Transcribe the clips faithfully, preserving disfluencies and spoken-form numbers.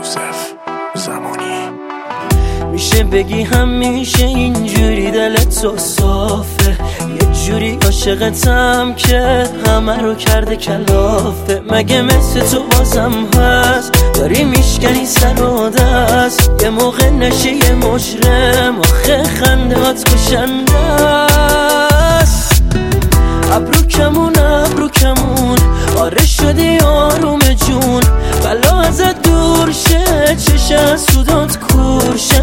یوسف زمانی. میشه بگی همیشه اینجوری دلت تو صافه، یه جوری عاشقتم که همه رو کرده کلافه. مگه مثل تو بازم هست داری میشکنی سر و دست، یه موقع نشی یه مجرم آخه خندهات کشنده است. ابرو کمون ابرو کمون آره شدی آروم جون، بلا ازت دور شه چشه از سودات کور شه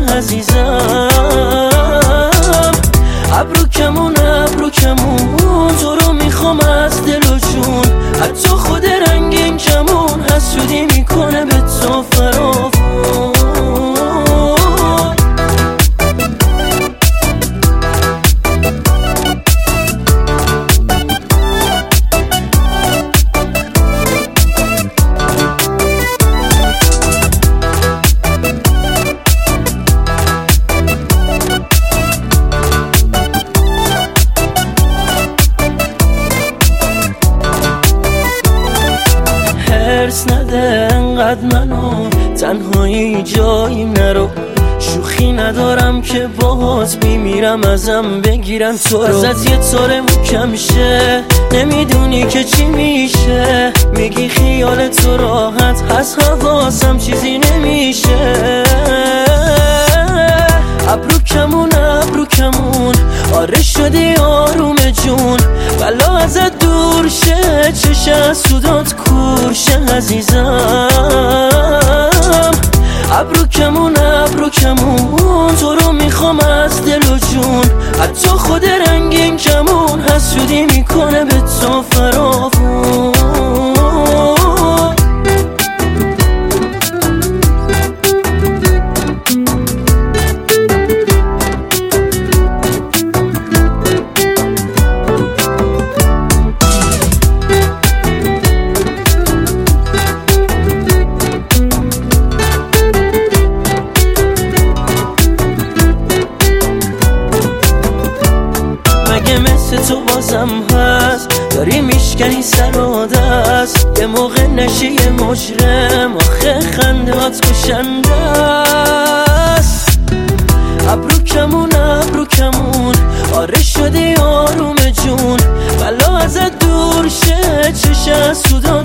عزیزم. ابرو کمون ابرو کمون تو رو میخوام از دل و جون، حتی خود رنگین کمون حسودی میکنه به تو فراوون. هرس نده انقدر منو تنهایی جایی نرو، شوخی ندارم که باهات بیمیرم ازم بگیرن تو رو. ازت یه طور محکم شه نمیدونی که چی میشه، میگی خیال تو راحت هست حواسم چیزی نمیشه. ابرو کمون ابرو کمون آره شدی آروم جون، بلا ازت دور شه چشه از سودات کور شه عزیزم. ابرو کمون ابرو کمون تو رو میخوام از دل و جون، حتی خود رنگین کمون حسودی میکنه به تو فراوون. مگه مثل تو بازم هست داری میشکنی سر و دست، یه موقع نشی یه مجرم آخه خندهات کشنده است. ابرو کمون ابرو کمون آره شدی آروم جون، بلا ازت دور شه چشه از سودات